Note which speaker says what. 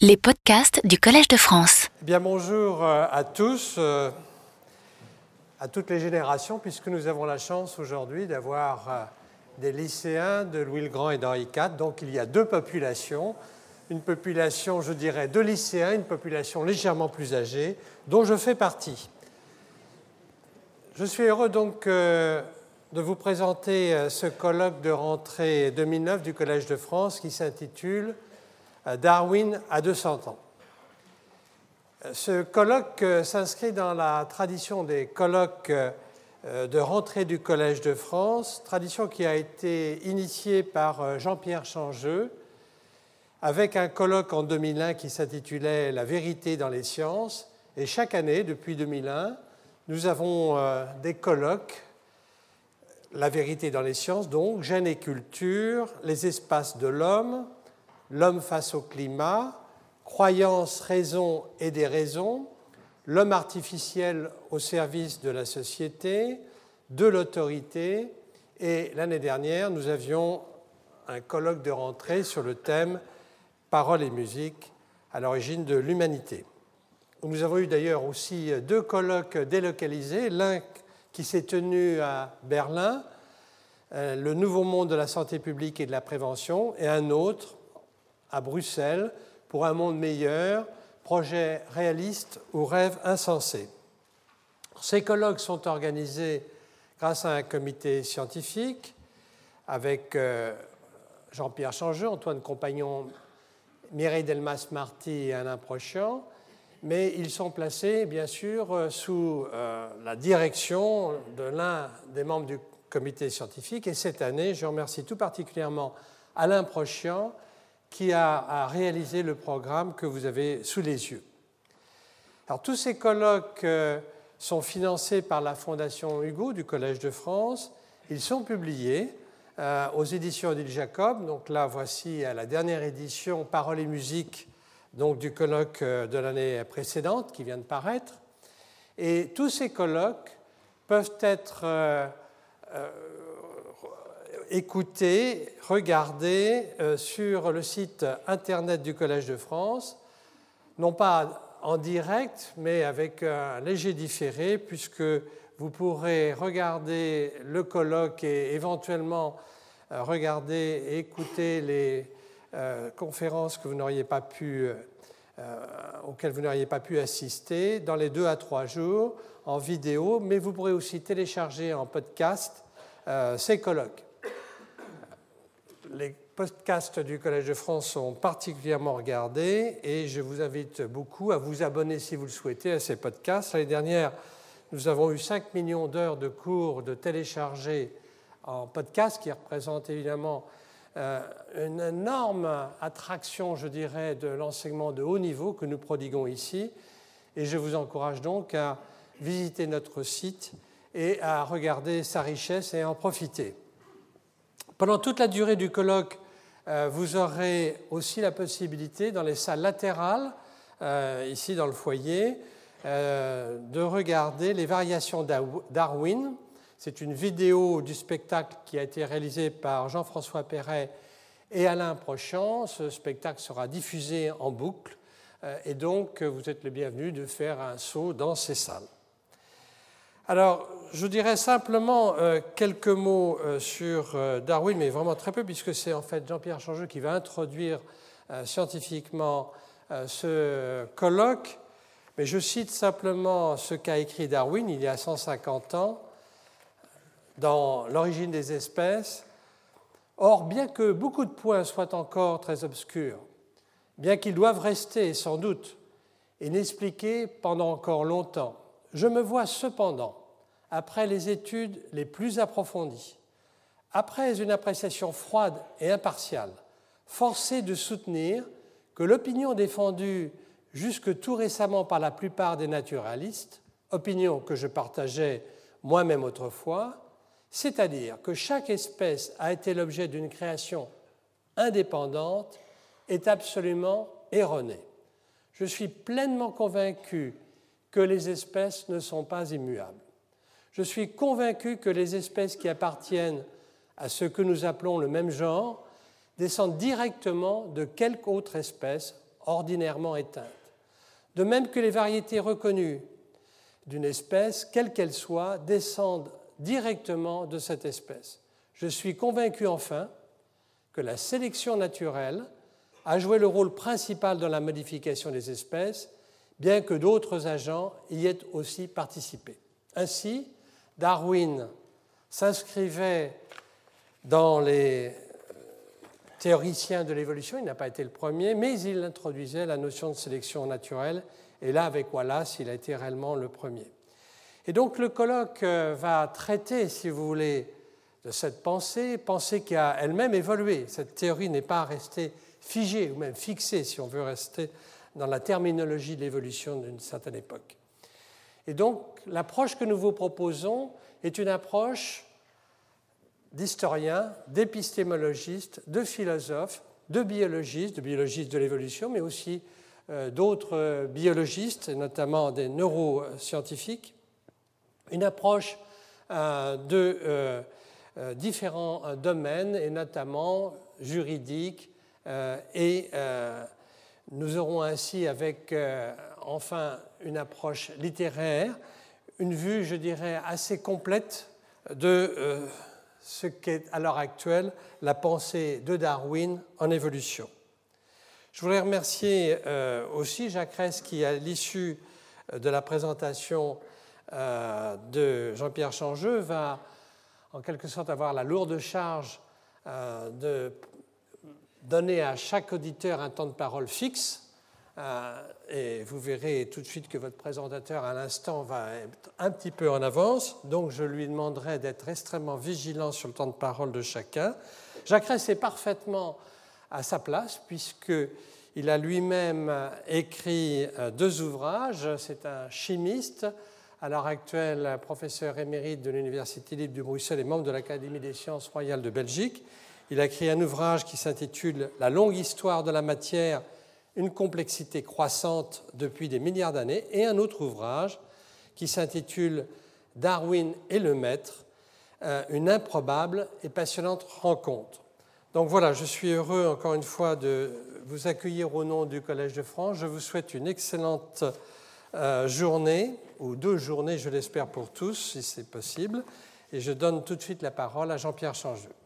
Speaker 1: Les podcasts du Collège de France.
Speaker 2: Bien, bonjour à tous, à toutes les générations, puisque nous avons la chance aujourd'hui d'avoir des lycéens de Louis-le-Grand et d'Henri IV. Donc il y a deux populations, une population, je dirais, de lycéens, une population légèrement plus âgée, dont je fais partie. Je suis heureux donc de vous présenter ce colloque de rentrée 2009 du Collège de France qui s'intitule Darwin à 200 ans. Ce colloque s'inscrit dans la tradition des colloques de rentrée du Collège de France, tradition qui a été initiée par Jean-Pierre Changeux, avec un colloque en 2001 qui s'intitulait « La vérité dans les sciences ». Et chaque année, depuis 2001, nous avons des colloques, La vérité dans les sciences, donc, Gènes et culture, les espaces de l'homme, L'homme face au climat, Croyances, raisons et déraisons, L'homme artificiel au service de la société, de l'autorité. Et l'année dernière, nous avions un colloque de rentrée sur le thème Paroles et musique à l'origine de l'humanité. Nous avons eu d'ailleurs aussi deux colloques délocalisés, l'un qui s'est tenu à Berlin, Le nouveau monde de la santé publique et de la prévention, et un autre à Bruxelles, pour un monde meilleur, projet réaliste ou rêve insensé. Ces colloques sont organisés grâce à un comité scientifique avec Jean-Pierre Changeux, Antoine Compagnon, Mireille Delmas-Marty et Alain Prochian, mais ils sont placés, bien sûr, sous la direction de l'un des membres du comité scientifique. Et cette année, je remercie tout particulièrement Alain Prochian, qui a réalisé le programme que vous avez sous les yeux. Alors, tous ces colloques sont financés par la Fondation Hugo du Collège de France. Ils sont publiés aux éditions Odile Jacob. Donc là, voici la dernière édition Paroles et musique donc, du colloque de l'année précédente qui vient de paraître. Et tous ces colloques peuvent être écouter, regarder sur le site internet du Collège de France, non pas en direct, mais avec un léger différé, puisque vous pourrez regarder le colloque et éventuellement regarder et écouter les conférences que vous n'auriez pas pu, auxquelles vous n'auriez pas pu assister dans les 2 à 3 jours en vidéo, mais vous pourrez aussi télécharger en podcast ces colloques. Les podcasts du Collège de France sont particulièrement regardés et je vous invite beaucoup à vous abonner si vous le souhaitez à ces podcasts. L'année dernière, nous avons eu 5 millions d'heures de cours de téléchargés en podcast, qui représente évidemment une énorme attraction, je dirais, de l'enseignement de haut niveau que nous prodiguons ici. Et je vous encourage donc à visiter notre site et à regarder sa richesse et à en profiter. Pendant toute la durée du colloque, vous aurez aussi la possibilité, dans les salles latérales, ici dans le foyer, de regarder les variations Darwin. C'est une vidéo du spectacle qui a été réalisé par Jean-François Perret et Alain Prochian. Ce spectacle sera diffusé en boucle et donc vous êtes le bienvenu de faire un saut dans ces salles. Alors, je dirais simplement quelques mots sur Darwin, mais vraiment très peu, puisque c'est en fait Jean-Pierre Changeux qui va introduire scientifiquement ce colloque. Mais je cite simplement ce qu'a écrit Darwin il y a 150 ans dans L'origine des espèces. Or, bien que beaucoup de points soient encore très obscurs, bien qu'ils doivent rester sans doute inexpliqués pendant encore longtemps, je me vois cependant, après les études les plus approfondies, après une appréciation froide et impartiale, forcé de soutenir que l'opinion défendue jusque tout récemment par la plupart des naturalistes, opinion que je partageais moi-même autrefois, c'est-à-dire que chaque espèce a été l'objet d'une création indépendante, est absolument erronée. Je suis pleinement convaincu que les espèces ne sont pas immuables. Je suis convaincu que les espèces qui appartiennent à ce que nous appelons le même genre descendent directement de quelque autre espèce ordinairement éteintes. De même que les variétés reconnues d'une espèce, quelle qu'elle soit, descendent directement de cette espèce. Je suis convaincu enfin que la sélection naturelle a joué le rôle principal dans la modification des espèces, bien que d'autres agents y aient aussi participé. Ainsi, Darwin s'inscrivait dans les théoriciens de l'évolution, il n'a pas été le premier, mais il introduisait la notion de sélection naturelle, et là, avec Wallace, il a été réellement le premier. Et donc, le colloque va traiter, si vous voulez, de cette pensée qui a elle-même évolué. Cette théorie n'est pas restée figée, ou même fixée, si on veut rester dans la terminologie de l'évolution d'une certaine époque. Et donc, l'approche que nous vous proposons est une approche d'historiens, d'épistémologistes, de philosophes, de biologistes de l'évolution, mais aussi d'autres biologistes, notamment des neuroscientifiques, une approche de différents domaines, et notamment juridiques, et nous aurons ainsi avec enfin une approche littéraire, une vue, je dirais, assez complète de ce qu'est à l'heure actuelle la pensée de Darwin en évolution. Je voudrais remercier aussi Jacques Resse qui, à l'issue de la présentation de Jean-Pierre Changeux, va en quelque sorte avoir la lourde charge de donner à chaque auditeur un temps de parole fixe. Et vous verrez tout de suite que votre présentateur à l'instant va être un petit peu en avance, donc je lui demanderai d'être extrêmement vigilant sur le temps de parole de chacun. Jacques Resse est parfaitement à sa place puisqu'il a lui-même écrit 2 ouvrages. C'est un chimiste, à l'heure actuelle professeur émérite de l'Université libre de Bruxelles et membre de l'Académie des sciences royales de Belgique. Il a écrit un ouvrage qui s'intitule « La longue histoire de la matière, une complexité croissante depuis des milliards d'années » et un autre ouvrage qui s'intitule « Darwin et le maître, une improbable et passionnante rencontre ». Donc voilà, je suis heureux encore une fois de vous accueillir au nom du Collège de France. Je vous souhaite une excellente journée, ou 2 journées, je l'espère pour tous, si c'est possible. Et je donne tout de suite la parole à Jean-Pierre Changeux.